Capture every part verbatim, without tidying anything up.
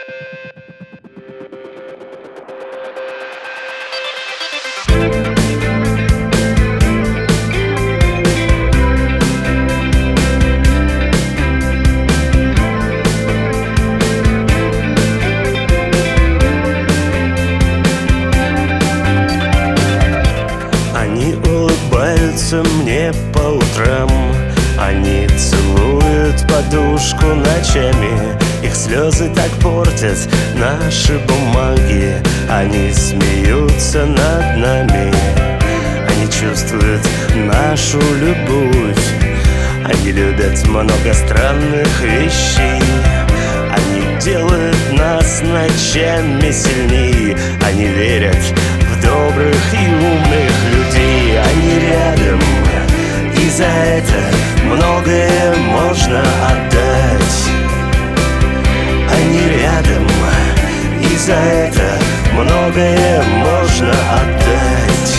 Мне по утрам они целуют подушку ночами. Их слезы так портят наши бумаги. Они смеются над нами. Они чувствуют нашу любовь. Они любят много странных вещей. Они делают нас ночами сильней. Они верят в добрых и умных людей. Они рядом, и за это многое можно отдать. Они рядом, и за это многое можно отдать.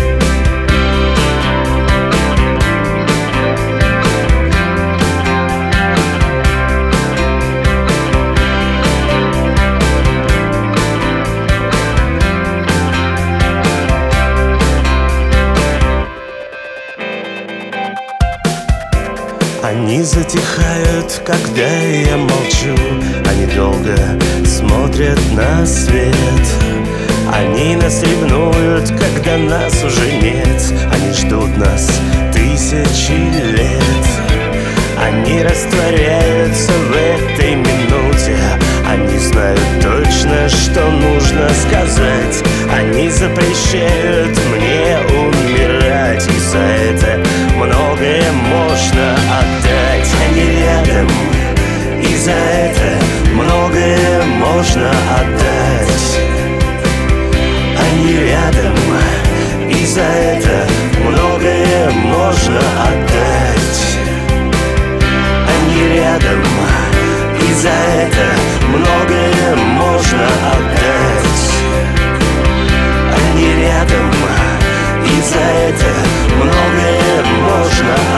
Они затихают, когда я молчу. Они долго смотрят на свет. Они нас ревнуют, когда нас уже нет. Они ждут нас тысячи лет. Они растворяются в этой минуте. Они знают точно, что нужно сказать. Они запрещают мне умирать. И за это многое можно отдать. Они рядом, и за это многое можно отдать. Они рядом, и за это многое можно отдать. Они рядом, и за это многое можно отдать. Они рядом, и за это многое можно отдать.